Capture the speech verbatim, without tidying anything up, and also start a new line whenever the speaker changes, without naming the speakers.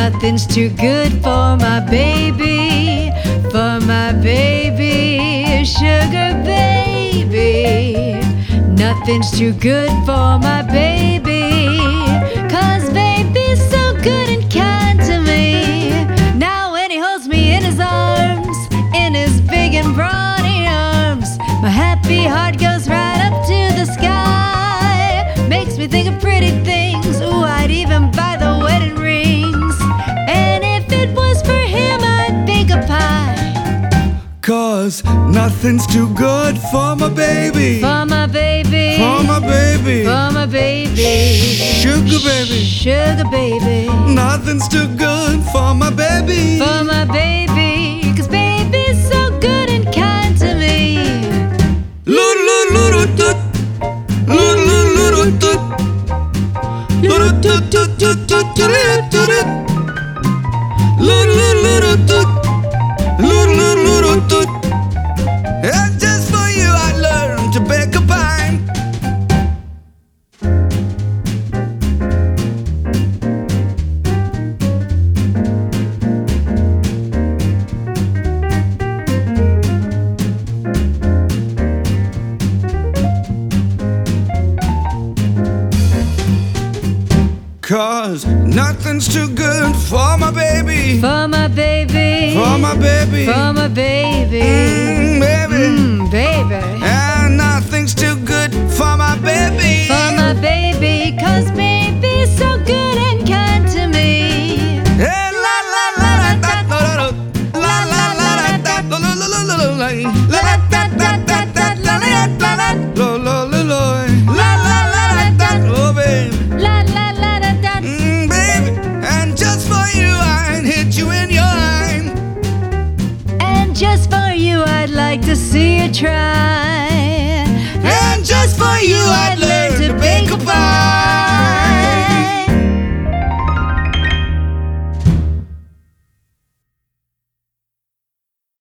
Nothing's too good for my baby, for my baby, sugar baby. Nothing's too good for my baby, 'cause baby's so good and kind to me. Now when he holds me in his arms, in his big and brawny arms, my happy heart goes right up to the sky. Makes me think of pretty things, ooh, I'd even buy the wedding rings. And if it was for him, I'd bake a pie.
'Cause nothing's too good for my baby,
For my baby,
for my baby,
for my baby,
sugar baby.
sugar baby.
Nothing's too good for my baby,
For my baby, 'cause baby's so good and kind to me.
Lulu lulu tut, lulu lulu tut, lulu tut tut tut tut tut tut, lulu lulu tut, lulu lulu tut. And just for you I learned to bake a pie. Cause nothing's too good for my baby,
For my baby,
for my baby,
for my baby,
mm, baby.
mm, baby.
And nothing's too good for my baby,
For my baby, 'cause baby's so good and kind to me.
Hey, la la la la da, la la la la la la da, la la la la la la la la da da da da la la la la la la la la la la la la da, oh baby.
La la la da da.
Mm, baby, and just for you I'd hit you in your eye.
And just for you, I'd like to see you try.
And just for you I'd